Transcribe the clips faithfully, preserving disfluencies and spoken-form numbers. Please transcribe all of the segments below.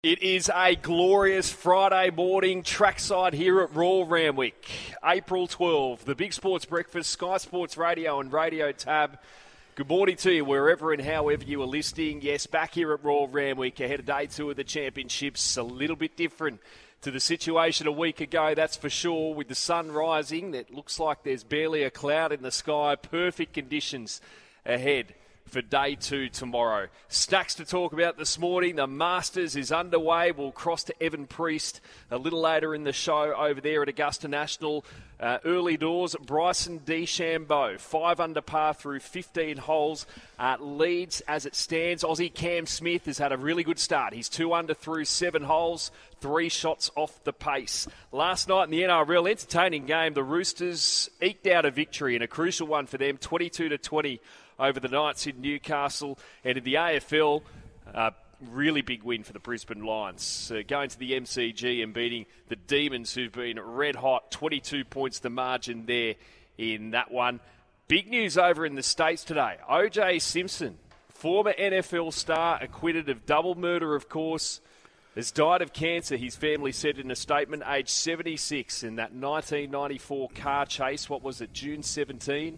It is a glorious Friday morning trackside here at Royal Randwick. April twelfth, the Big Sports Breakfast, Sky Sports Radio and Radio Tab. Good morning to you wherever and however you are listening. Yes, back here at Royal Randwick ahead of day two of the championships. A little bit different to the situation a week ago, that's for sure, with the sun rising. It looks like there's barely a cloud in the sky. Perfect conditions ahead for day two tomorrow. Stacks to talk about this morning. The Masters is underway. We'll cross to Evan Priest a little later in the show over there at Augusta National. Uh, early doors, Bryson DeChambeau, five under par through fifteen holes, uh, leads as it stands. Aussie Cam Smith has had a really good start. He's two under through seven holes, three shots off the pace. Last night in the N R L, entertaining game. The Roosters eked out a victory, and a crucial one for them, twenty-two to twenty over the Knights in Newcastle. And in the A F L, uh, really big win for the Brisbane Lions. Uh, going to the M C G and beating the Demons, who've been red hot. twenty-two points the margin there in that one. Big news over in the States today. O J Simpson, former N F L star, acquitted of double murder, of course, has died of cancer, his family said in a statement, aged seventy-six, in that nineteen ninety-four car chase. What was it, June seventeenth?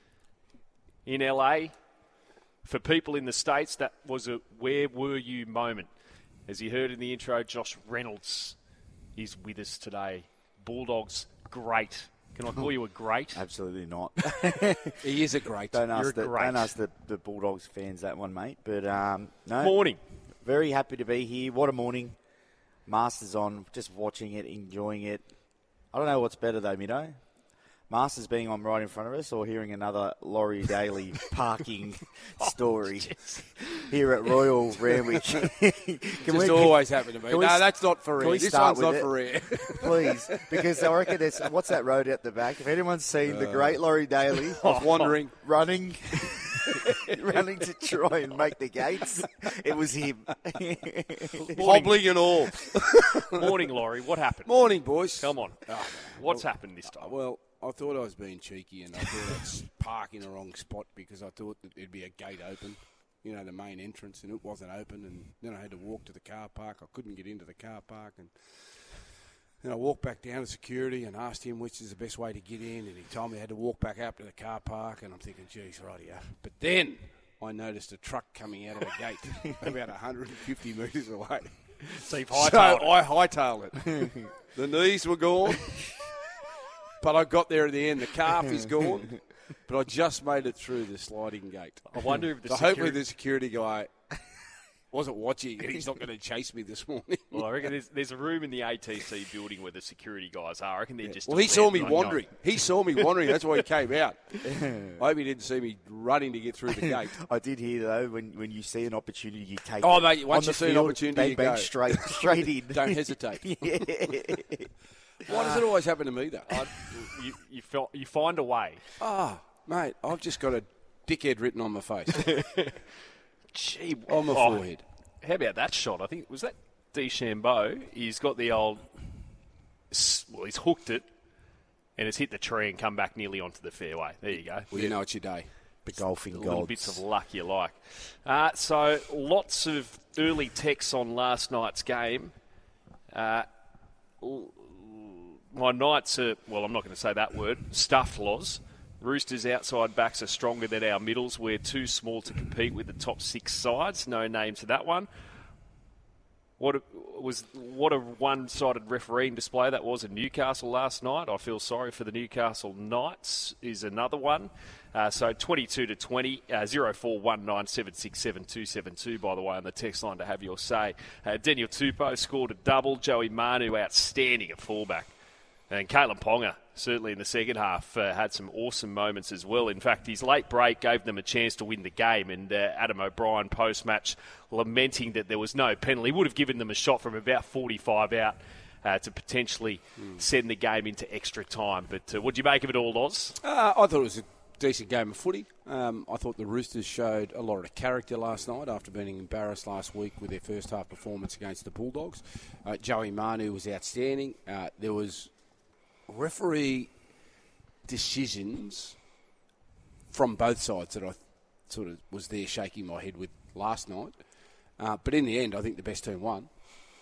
In L A, for people in the States, that was a where were you moment. As you heard in the intro, Josh Reynolds is with us today. Bulldogs, great. Can I call you a great? Absolutely not. He is a great. Don't ask, You're the, a great. Don't ask the, the Bulldogs fans that one, mate. But um, no. Morning. Very happy to be here. What a morning. Masters on, just watching it, enjoying it. I don't know what's better though, Mido. Masters being on right in front of us, or hearing another Laurie Daly parking story here at Royal Randwick. Can Just always happen to me. No, we, that's not for real. This one's not it? for real. Please, because I reckon there's, what's that road at the back? If anyone's seen uh, the great Laurie Daly of wandering, running, running to try and make the gates, it was him. Hobbling and all. Morning, Laurie. What happened? Morning, boys. Come on. Oh, What's well, happened this time? Well, I thought I was being cheeky, and I thought I'd park in the wrong spot because I thought that there'd be a gate open, you know, the main entrance, and it wasn't open. And then I had to walk to the car park. I couldn't get into the car park, and then I walked back down to security and asked him which is the best way to get in, and he told me I had to walk back up to the car park. And I'm thinking, geez, rightio. But then I noticed a truck coming out of a gate about one hundred fifty metres away. So, you've so hightailed it. I hightailed it. The knees were gone. But I got there at the end. The calf is gone. But I just made it through the sliding gate. I wonder if the so security... hopefully the security guy wasn't watching and he's not going to chase me this morning. Well, I reckon there's, there's a room in the A T C building where the security guys are. I reckon they're just... Well, he saw me on wandering. He saw me wandering. That's why he came out. I hope he didn't see me running to get through the gate. I did hear, though, when, when you see an opportunity, you take oh, it. Mate, once on you the see field, an opportunity, bang, you bang, go. straight, straight in. Don't hesitate. Yeah. Why does it always happen to me, though? I, you, you, felt, you find a way. Oh, mate, I've just got a dickhead written on my face. Gee, on my oh, forehead. How about that shot? I think, was that DeChambeau? He's got the old... Well, he's hooked it, and it's hit the tree and come back nearly onto the fairway. There you go. Well, you know it's your day. The golfing gods. Little bits of luck you like. Uh, so, lots of early texts on last night's game. Uh, my Knights are, well, I'm not going to say that word, stuffed, Loz. Roosters' outside backs are stronger than our middles. We're too small to compete with the top six sides. No name to that one. What a, was what a one-sided refereeing display that was in Newcastle last night. I feel sorry for the Newcastle Knights is another one. Uh, so twenty-two to twenty, uh, zero four one nine seven six seven two seven two, by the way, on the text line to have your say. Uh, Daniel Tupou scored a double. Joey Manu outstanding at fullback. And Kalen Ponga, certainly in the second half, uh, had some awesome moments as well. In fact, his late break gave them a chance to win the game. And uh, Adam O'Brien, post-match, lamenting that there was no penalty, would have given them a shot from about forty-five out uh, to potentially mm. send the game into extra time. But uh, what do you make of it all, Oz? Uh, I thought it was a decent game of footy. Um, I thought the Roosters showed a lot of character last night after being embarrassed last week with their first half performance against the Bulldogs. Uh, Joey Manu was outstanding. Uh, there was referee decisions from both sides that I sort of was there shaking my head with last night. Uh, but in the end, I think the best team won.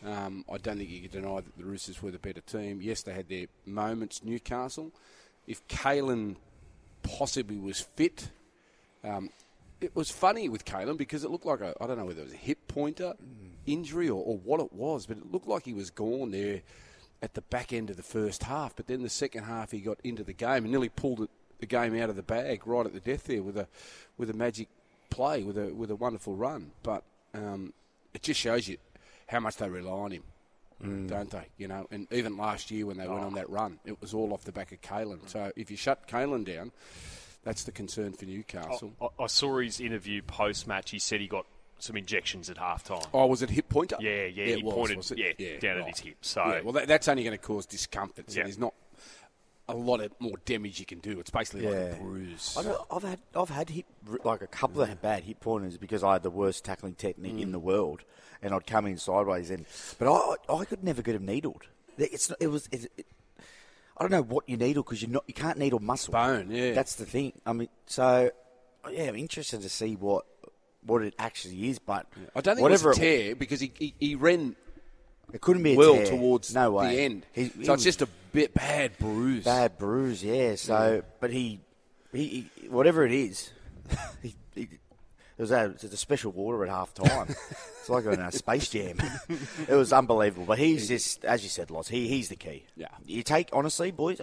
Um, I don't think you can deny that the Roosters were the better team. Yes, they had their moments, Newcastle. If Kalen possibly was fit, um, it was funny with Kalen because it looked like a, I don't know whether it was a hip pointer injury or, or what it was, but it looked like he was gone there at the back end of the first half. But then the second half he got into the game and nearly pulled it, the game out of the bag right at the death there with a with a magic play, with a with a wonderful run. But um, it just shows you how much they rely on him, mm. don't they? You know, and even last year when they oh. went on that run, it was all off the back of Kalen. So if you shut Kalen down, that's the concern for Newcastle. I, I saw his interview post-match. He said he got some injections at half-time. Oh, was it hip pointer? Yeah, yeah, yeah he was, pointed yeah, yeah, down right. at his hip. So yeah, well, that, that's only going to cause discomfort. So yeah. there's not a lot of more damage you can do. It's basically yeah. like a bruise. I've, I've had I've had hip, like a couple of bad hip pointers because I had the worst tackling technique mm. in the world, and I'd come in sideways. And but I I could never get them needled. It's not, it was it, it, I don't know what you needle because you not you can't needle muscle. Bone, yeah. That's the thing. I mean, so yeah, I'm interested to see what what it actually is. But yeah. I don't think whatever it was a tear it, because he, he he ran. It couldn't be a well tear. towards no way. the end. He, so he it's was, just a bit bad bruise. Bad bruise, yeah. So, yeah. but he, he, he, whatever it is, he, he, it was a, it was a special water at half time. It's like in a Space Jam. It was unbelievable. But he's just, as you said, Loz, he, he's the key. Yeah. You take, honestly, boys,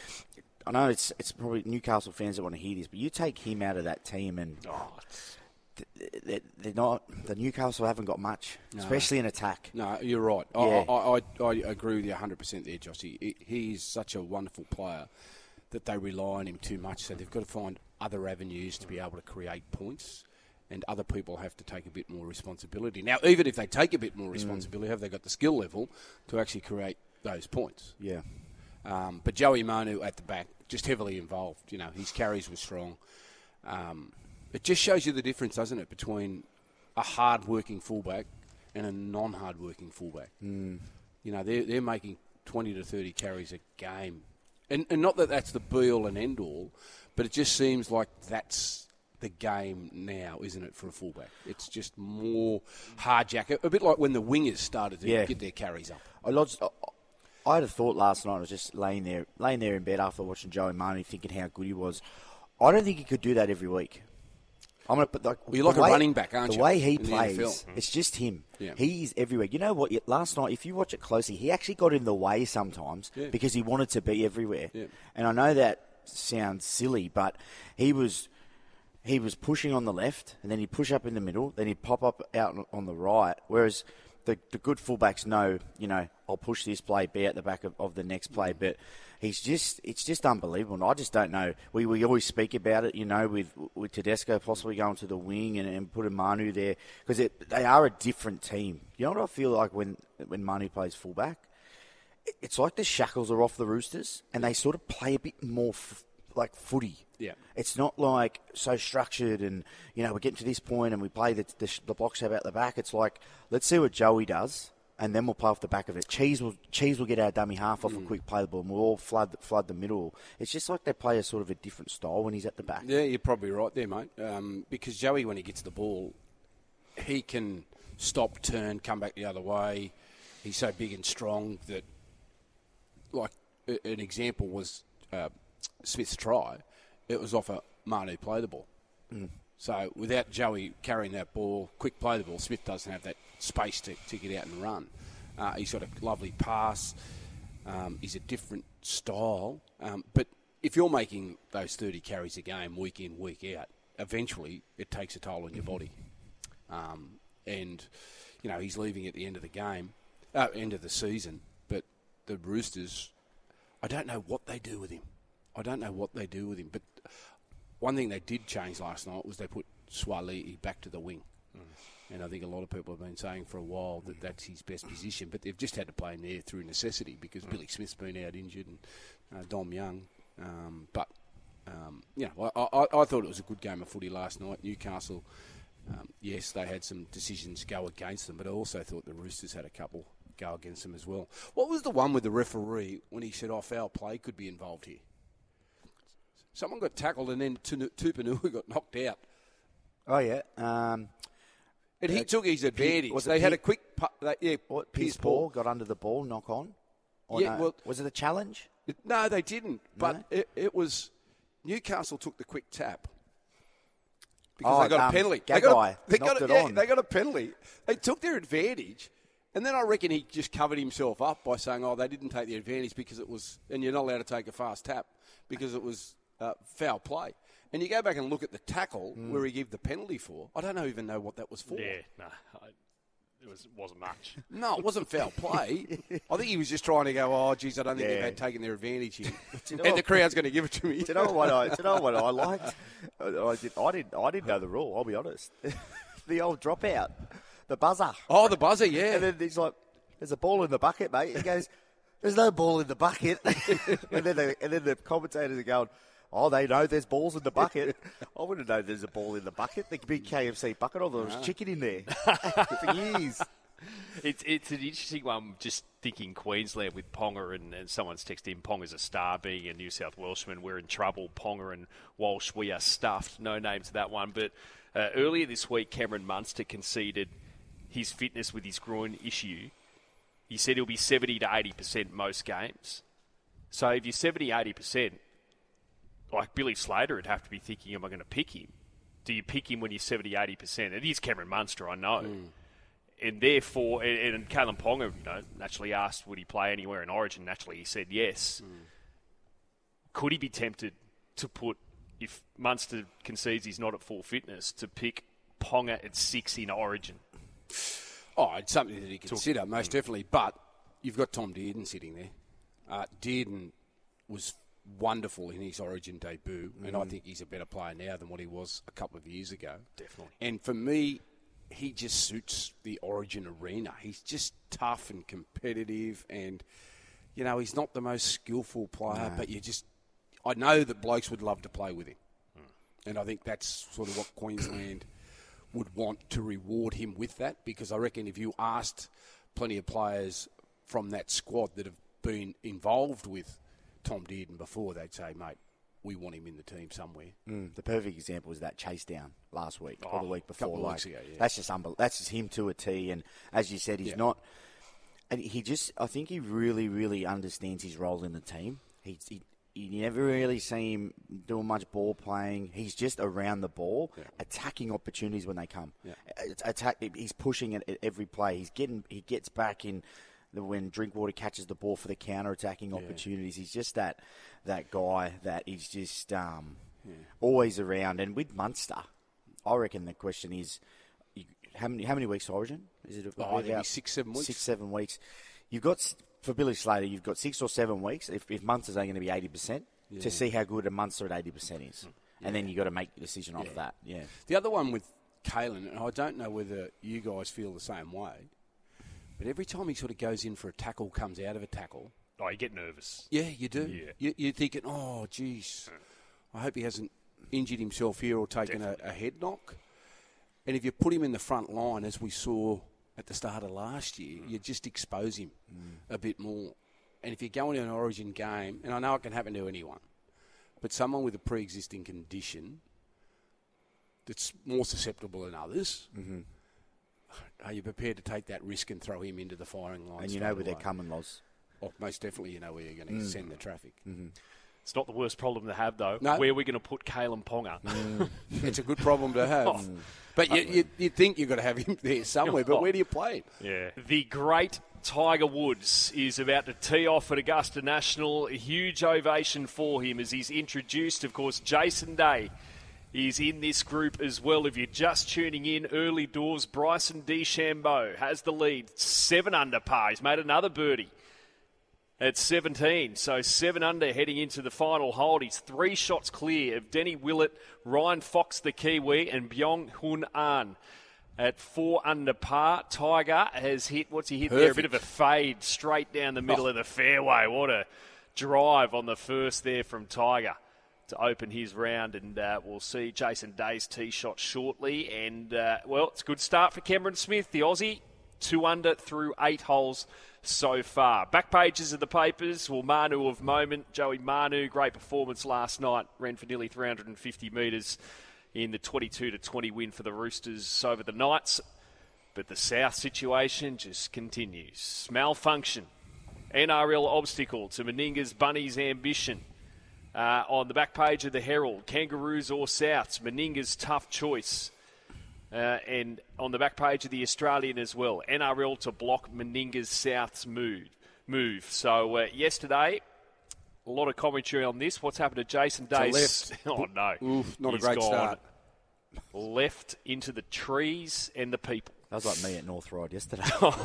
I know it's it's probably Newcastle fans that want to hear this, but you take him out of that team and oh, they're, they're not, the Newcastle haven't got much, no. especially in attack. No, you're right. Yeah. I, I, I, I agree with you one hundred percent there, Jossie. He, he's such a wonderful player that they rely on him too much, so they've got to find other avenues to be able to create points, and other people have to take a bit more responsibility. Now, even if they take a bit more responsibility, mm. have they got the skill level to actually create those points? Yeah. Um, but Joey Manu at the back, just heavily involved. You know, his carries were strong. Um, it just shows you the difference, doesn't it, between a hard-working fullback and a non-hard-working fullback. Mm. You know, they're, they're making twenty to thirty carries a game. And, and not that that's the be-all and end-all, but it just seems like that's the game now, isn't it, for a fullback? It's just more hard jacket, a bit like when the wingers started to yeah. get their carries up. I lodged, I had a thought last night. I was just laying there, laying there in bed after watching Joey Manu, thinking how good he was. I don't think he could do that every week. I'm gonna put like well, you're like a way, running back, aren't the you? The way he in plays, it's just him. Yeah. He's everywhere. You know what? Last night, if you watch it closely, he actually got in the way sometimes yeah. because he wanted to be everywhere. Yeah. And I know that sounds silly, but he was he was pushing on the left, and then he'd push up in the middle, then he'd pop up out on the right. Whereas the the good fullbacks know, you know, I'll push this play, be at the back of, of the next play, but he's just, it's just unbelievable. And I just don't know. We we always speak about it, you know, with with Tedesco possibly going to the wing and, and putting Manu there because they are a different team. You know what I feel like when, when Manu plays fullback? It's like the shackles are off the Roosters and they sort of play a bit more f- like footy. Yeah. It's not like so structured and, you know, we're getting to this point and we play the, the, the box out the back. It's like, let's see what Joey does. And then we'll play off the back of it. Cheese will Cheese will get our dummy half off mm. a quick play the ball, and we'll all flood flood the middle. It's just like they play a sort of a different style when he's at the back. Yeah, you're probably right there, mate. Um, because Joey, when he gets the ball, he can stop, turn, come back the other way. He's so big and strong that, like, an example was uh, Smith's try. It was off a Manu play the ball. Mm. So without Joey carrying that ball, quick play the ball, Smith doesn't have that space to, to get out and run. Uh, he's got a lovely pass. Um, he's a different style. Um, but if you're making those thirty carries a game, week in, week out, eventually it takes a toll on your body. Um, and, you know, he's leaving at the end of the game, uh, end of the season. But the Roosters, I don't know what they do with him. I don't know what they do with him. But one thing they did change last night was they put Swaliti back to the wing. Mm. And I think a lot of people have been saying for a while that that's his best position, but they've just had to play him there through necessity because mm. Billy Smith's been out injured and uh, Dom Young. Um, but, um, you know, I, I, I thought it was a good game of footy last night. Newcastle, um, yes, they had some decisions go against them, but I also thought the Roosters had a couple go against them as well. What was the one with the referee when he said, oh, foul play could be involved here? Someone got tackled and then Tupanua got knocked out. Oh, yeah. Um, And he Uh, took his advantage. was it They had Pe- a quick... Pu- they, yeah, What, Piers Pierce Paul got under the ball, knock on? Or Yeah, no? well- was it a challenge? No, they didn't. But No? it, it was... Newcastle took the quick tap. Because Oh, they got um, a penalty. They got Gagai a, they got knocked a, it yeah, on. they got a penalty. They took their advantage. And then I reckon he just covered himself up by saying, oh, they didn't take the advantage because it was... And you're not allowed to take a fast tap because it was uh, foul play. And you go back and look at the tackle Mm. where he gave the penalty for. I don't know, even know what that was for. Yeah, no, I, it was wasn't much. No, it wasn't foul play. I think he was just trying to go, oh, geez, I don't think Yeah. they've had taken their advantage here. you know and what- the crowd's going to give it to me. Do you know what I? Do you know what I liked? I, I, did, I didn't. I didn't know the rule. I'll be honest. The old dropout, the buzzer, Oh, the buzzer, yeah. and then he's like, "There's a ball in the bucket, mate." He goes, "There's no ball in the bucket," and then the, and then the commentators are going, "Oh, they know there's balls in the bucket." I wouldn't know there's a ball in the bucket. The big K F C bucket, or there was chicken in there for years. It's it's an interesting one, just thinking Queensland with Ponga, and, and someone's texted in, Ponga's a star, being a New South Welshman. We're in trouble. Ponga and Walsh, we are stuffed. No name to that one. But uh, earlier this week, Cameron Munster conceded his fitness with his groin issue. He said he'll be seventy to eighty percent most games. So if you're seventy, eighty percent, like Billy Slater would have to be thinking, am I going to pick him? Do you pick him when you're seventy, eighty percent? It is Cameron Munster, I know. Mm. And therefore, and, and Kalen Ponga, you know, naturally asked, would he play anywhere in Origin? Naturally, he said yes. Mm. Could he be tempted to put, if Munster concedes he's not at full fitness, to pick Ponga at six in Origin? Oh, it's something that he consider, Talk. most mm. definitely. But you've got Tom Dearden sitting there. Uh, Dearden was wonderful in his Origin debut, mm. and I think he's a better player now than what he was a couple of years ago. Definitely. And for me, he just suits the Origin arena. He's just tough and competitive, and, you know, he's not the most skillful player, no. but you just... I know that blokes would love to play with him. Mm. And I think that's sort of what Queensland would want to reward him with that, because I reckon if you asked plenty of players from that squad that have been involved with Tom Dearden before, they'd say, mate, we want him in the team somewhere. Mm, the perfect example was that chase down last week oh, or the week before. Couple like, weeks ago, yeah. That's just unbelievable. That's just him to a T. And as you said, he's yeah. not. And he just, I think he really, really understands his role in the team. He, he, you never really see him doing much ball playing. He's just around the ball, yeah. attacking opportunities when they come. Yeah. Attack. He's pushing it at every play. He's getting. He gets back in. When Drinkwater catches the ball for the counter-attacking yeah. opportunities. He's just that that guy that is just um, yeah. always around. And with Munster, I reckon the question is, you, how many how many weeks Origin? Is it oh, maybe six, seven weeks? Six, seven weeks. You've got, for Billy Slater, you've got six or seven weeks, if, if Munster's only going to be eighty percent, yeah. to see how good a Munster at eighty percent is. Yeah. And then you've got to make the decision off yeah. that. Yeah. The other one with Kalen, and I don't know whether you guys feel the same way, but every time he sort of goes in for a tackle, comes out of a tackle. Oh, you get nervous. Yeah, you do. Yeah. You, you're thinking, oh, geez, I hope he hasn't injured himself here or taken a, a head knock. And if you put him in the front line, as we saw at the start of last year, mm. you just expose him mm. a bit more. And if you go into an Origin game, and I know it can happen to anyone, but someone with a pre-existing condition that's more susceptible than others, mm-hmm. are you prepared to take that risk and throw him into the firing line? And you know where they're coming, Loz. Oh, most definitely you know where you're going to mm. send the traffic. Mm-hmm. It's not the worst problem to have, though. No. Where are we going to put Kalen Ponga? Mm. It's a good problem to have. Oh. But you, you, you think you've got to have him there somewhere, but where do you play him? Yeah. The great Tiger Woods is about to tee off at Augusta National. A huge ovation for him as he's introduced, of course, Jason Day is in this group as well. If you're just tuning in, early doors, Bryson DeChambeau has the lead. Seven under par. He's made another birdie at seventeen. So seven under heading into the final hole. He's three shots clear of Denny Willett, Ryan Fox, the Kiwi, and Byung Hun An. At four under par, Tiger has hit, what's he hit Perfect. there? A bit of a fade straight down the middle oh. of the fairway. What a drive on the first there from Tiger to open his round. And uh, we'll see Jason Day's tee shot shortly. And, uh, well, it's a good start for Cameron Smith, the Aussie. Two under through eight holes so far. Back pages of the papers. Well, Manu of moment. Joey Manu, great performance last night. Ran for nearly three hundred fifty metres in the twenty-two to twenty win for the Roosters over the Knights. But the South situation just continues. Malfunction. N R L obstacle to Meninga's Bunnies' ambition. Uh, on the back page of the Herald, Kangaroos or Souths, Meninga's tough choice. Uh, and on the back page of the Australian as well, N R L to block Meninga's Souths move. move. So uh, yesterday, a lot of commentary on this. What's happened to Jason Day? Left. Oh, no. Oof, not He's a great gone start. Left into the trees and the people. That was like me at North Ride yesterday.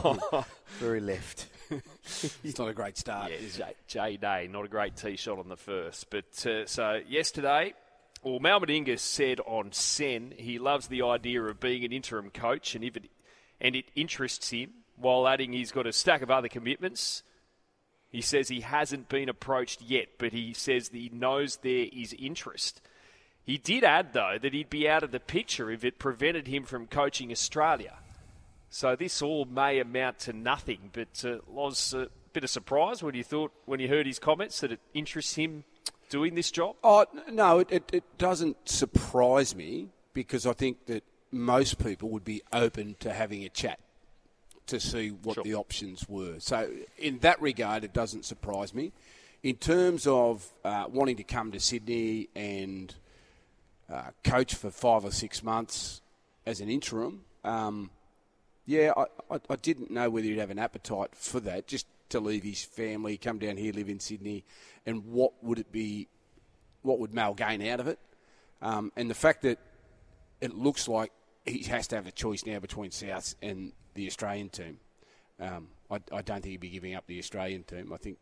Very left. It's not a great start. Yeah, J, J Day, not a great tee shot on the first. But uh, so yesterday, well, Mal Meninga said on Sen he loves the idea of being an interim coach, and if it and it interests him. While adding he's got a stack of other commitments. He says he hasn't been approached yet, but he says that he knows there is interest. He did add, though, that he'd be out of the picture if it prevented him from coaching Australia. So this all may amount to nothing, but uh, was a bit of surprise when you thought, when you heard his comments, that it interests him doing this job? Oh, no, it, it, it doesn't surprise me because I think that most people would be open to having a chat to see what Sure. the options were. So in that regard, it doesn't surprise me. In terms of uh, wanting to come to Sydney and uh, coach for five or six months as an interim, um, yeah, I, I, I didn't know whether he'd have an appetite for that, just to leave his family, come down here, live in Sydney, and what would it be, what would Mal gain out of it? Um, and the fact that it looks like he has to have a choice now between South and the Australian team. Um, I, I don't think he'd be giving up the Australian team. I think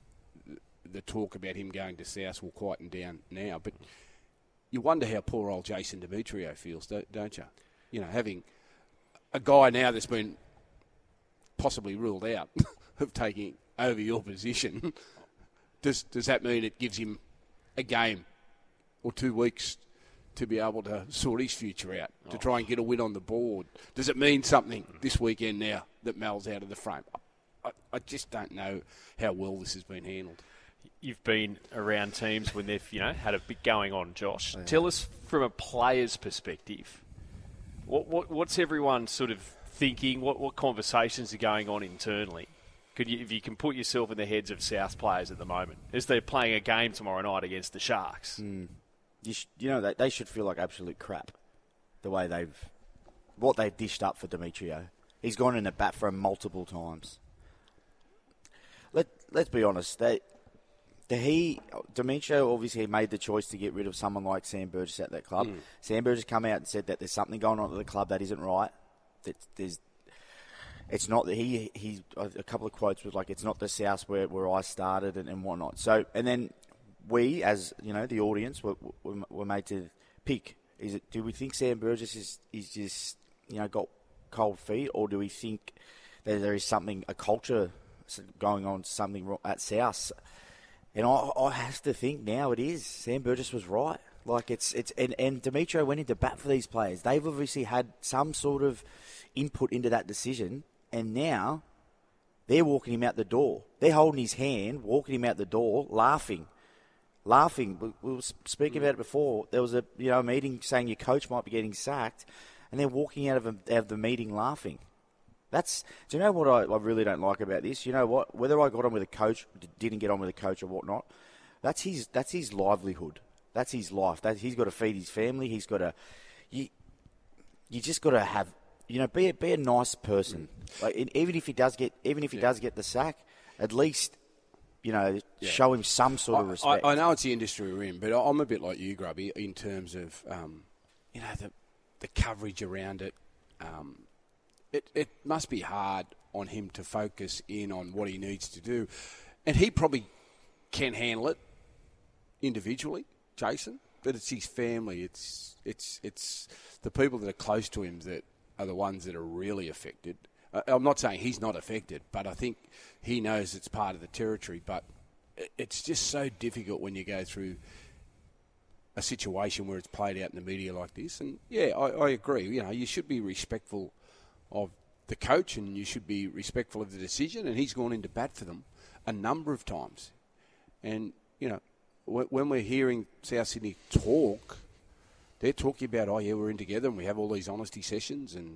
the talk about him going to South will quieten down now. But you wonder how poor old Jason Demetrio feels, don't, don't you? You know, having a guy now that's been possibly ruled out of taking over your position. Does does that mean it gives him a game or two weeks to be able to sort his future out, to try and get a win on the board? Does it mean something this weekend now that Mal's out of the frame? I, I just don't know how well this has been handled. You've been around teams when they've, you know, had a bit going on, Josh. Yeah. Tell us from a player's perspective, what, what what's everyone sort of thinking? What what conversations are going on internally? Could you, if you can put yourself in the heads of South players at the moment, as they're playing a game tomorrow night against the Sharks? Mm. You, sh- you know, they, they should feel like absolute crap, the way they've, what they've dished up for Demetrio. He's gone in at bat for him multiple times. Let, let's be honest, they, the, he, Demetrio obviously made the choice to get rid of someone like Sam Burgess at that club. Mm. Sam Burgess come out and said that there's something going on at the club that isn't right. That there's, it's not that he, he, a couple of quotes was like, it's not the South where, where I started and, and whatnot. So, and then, we, as you know, the audience, were, were, were made to pick. Is it? Do we think Sam Burgess is, is just, you know, got cold feet, or do we think that there is something, a culture going on, something wrong at South? And I, I have to think now it is. Sam Burgess was right. Like it's it's and, and Demetrio went into bat for these players. They've obviously had some sort of input into that decision, and now they're walking him out the door. They're holding his hand, walking him out the door, laughing. Laughing. We were speaking about it before. There was a you know a meeting saying your coach might be getting sacked, and they're walking out of, a, out of the meeting laughing. That's. Do you know what I, I really don't like about this? You know what? Whether I got on with a coach, didn't get on with a coach, or whatnot, that's his. That's his livelihood. That's his life. That he's got to feed his family. He's got to. You. You just got to have. You know, be a, be a nice person. Like even if he does get, even if he yeah. does get the sack, at least. You know, yeah. show him some sort of respect. I, I know it's the industry we're in, but I'm a bit like you, Grubby, in terms of, um, you know, the the coverage around it. Um, it. It must be hard on him to focus in on what he needs to do. And he probably can handle it individually, Jason, but it's his family. It's it's it's the people that are close to him that are the ones that are really affected. I'm not saying he's not affected, but I think he knows it's part of the territory. But it's just so difficult when you go through a situation where it's played out in the media like this. And, yeah, I, I agree. You know, you should be respectful of the coach and you should be respectful of the decision. And he's gone into bat for them a number of times. And, you know, when we're hearing South Sydney talk, they're talking about, oh, yeah, we're in together and we have all these honesty sessions and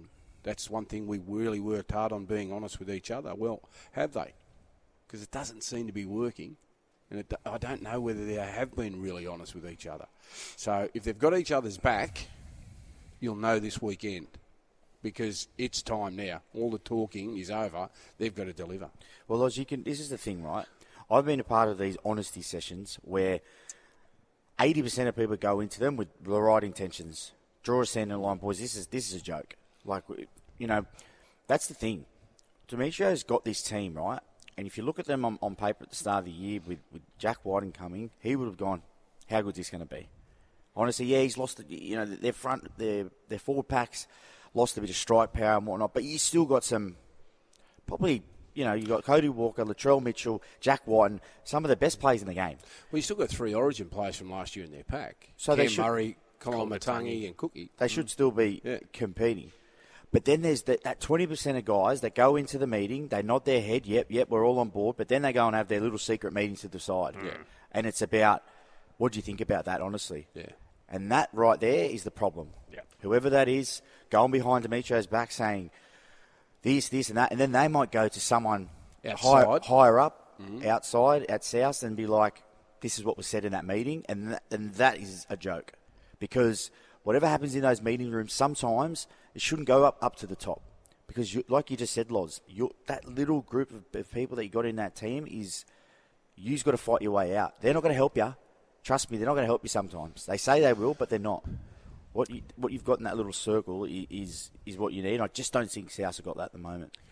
That's one thing we really worked hard on, being honest with each other. Well, have they? Because it doesn't seem to be working. And it, I don't know whether they have been really honest with each other. So if they've got each other's back, you'll know this weekend. Because it's time now. All the talking is over. They've got to deliver. Well, Oz, you can. This is the thing, right? I've been a part of these honesty sessions where eighty percent of people go into them with the right intentions. Draw a standing line, boys. This is this is a joke. Like, you know, that's the thing. Demetrio's got this team, right? And if you look at them on, on paper at the start of the year with, with Jack Whiting coming, he would have gone, how good is this going to be? Honestly, yeah, he's lost, you know, their front, their, their forward packs lost a bit of strike power and whatnot, but you still got some, probably, you know, you got Cody Walker, Latrell Mitchell, Jack Whiten, some of the best players in the game. Well, you still got three Origin players from last year in their pack. So Cam they should, Murray, Colin Matangi and Cookie. They should still be yeah. competing. But then there's that, that twenty percent of guys that go into the meeting, they nod their head, yep, yep, we're all on board, but then they go and have their little secret meetings to decide. Yeah. And it's about, what do you think about that, honestly? Yeah. And that right there is the problem. Yeah. Whoever that is, going behind Demetrio's back saying this, this, and that, and then they might go to someone higher, higher up, mm-hmm. outside, at South, and be like, this is what was said in that meeting, and that, and that is a joke. Because whatever happens in those meeting rooms, sometimes it shouldn't go up, up to the top. Because, you, like you just said, Loz, you, that little group of, of people that you got in that team is, you've got to fight your way out. They're not going to help you. Trust me, they're not going to help you sometimes. They say they will, but they're not. What you, what you've got in that little circle is is what you need. I just don't think South have got that at the moment.